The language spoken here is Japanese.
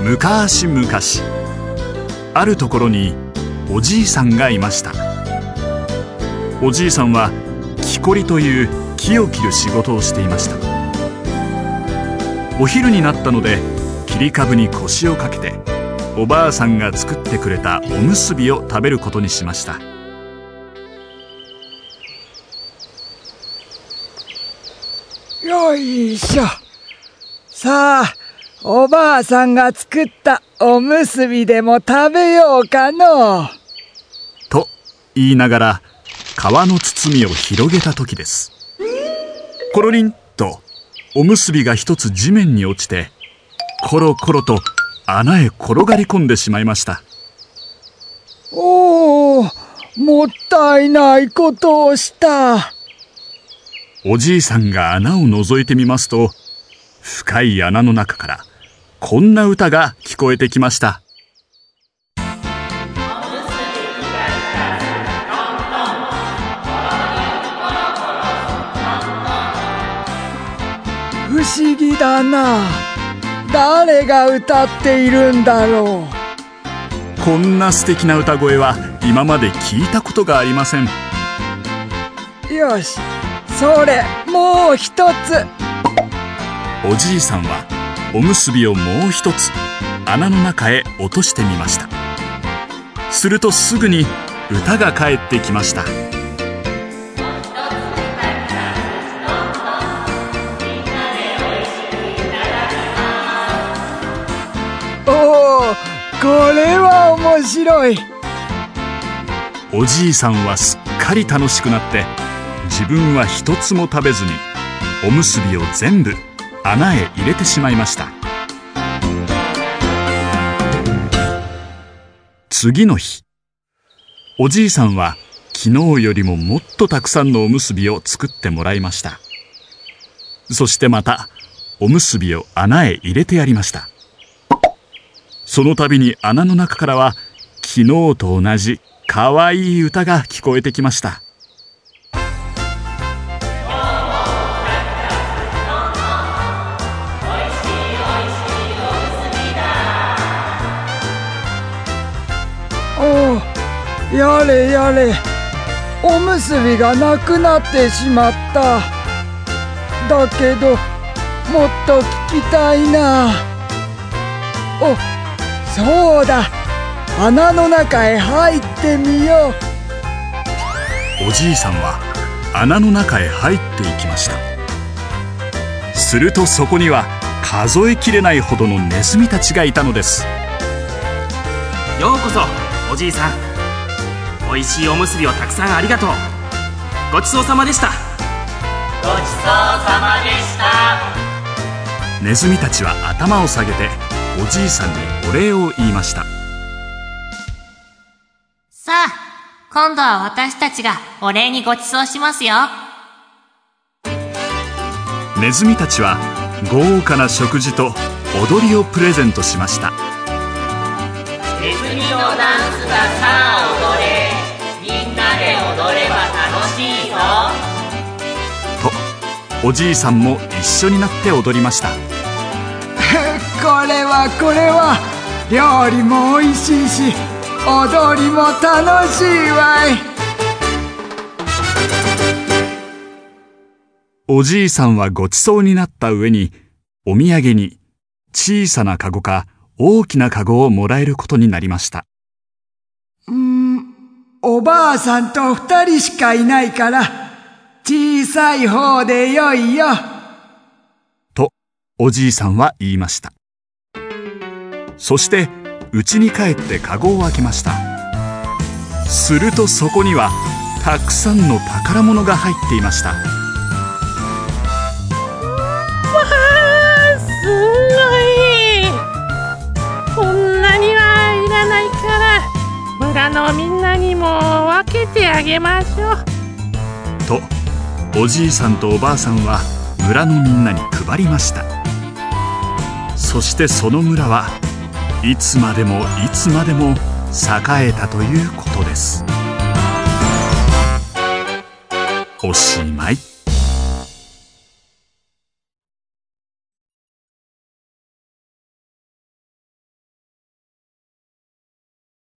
昔々、あるところにおじいさんがいました。おじいさんは木こりという木を切る仕事をしていました。お昼になったので切り株に腰をかけておばあさんが作ってくれたおむすびを食べることにしました。 よいしょ。さあ、おばあさんが作ったおむすびでも食べようかの。 と言いながら皮の包みを広げた時です。コロリンとおむすびが一つ地面に落ちてコロコロと穴へ転がり込んでしまいました。 おお、もったいないことをした。 おじいさんが穴を覗いてみますと、深い穴の中からこんな歌が聞こえてきました。 不思議だな。誰が歌っているんだろう。こんな素敵な歌声は今まで聞いたことがありません。 よし、それもう一つ。 おじいさんはおむすびをもう一つ穴の中へ落としてみました。するとすぐに歌が返ってきました。 おお、これは面白い。 おじいさんはすっかり楽しくなって自分は一つも食べずにおむすびを全部穴へ入れてしまいました。次の日、おじいさんは昨日よりももっとたくさんのおむすびを作ってもらいました。そしてまたおむすびを穴へ入れてやりました。その度に穴の中からは昨日と同じかわいい歌が聞こえてきました。 おお、やれやれ、おむすびがなくなってしまった。だけどもっと聞きたいな。お、そうだ、穴の中へ入ってみよう。おじいさんは穴の中へ入っていきました。するとそこには数えきれないほどのネズミたちがいたのです。 ようこそおじいさん、おいしいおむすびをたくさんありがとう。ごちそうさまでした。 ごちそうさまでした。 ネズミたちは頭を下げておじいさんにお礼を言いました。 さあ、今度は私たちがお礼にごちそうしますよ。 ネズミたちは豪華な食事と踊りをプレゼントしました。 ネズミのダンスだ、さあ踊れ。みんなで踊れば楽しいぞ。 と、おじいさんも一緒になって踊りました。 これは料理もおいしいし踊りも楽しいわい。 おじいさんはごちそうになった上にお土産に小さなカゴか大きなカゴをもらえることになりました。 おばあさんと2人しかいないから小さい方でよいよ。 とおじいさんは言いました。そして家に帰ってカゴを開けました。するとそこにはたくさんの宝物が入っていました。わあ、すごい。こんなにはいらないから村のみんなにも分けてあげましょう。 とおじいさんとおばあさんは村のみんなに配りました。そしてその村はいつまでもいつまでも栄えたということです。おしまい。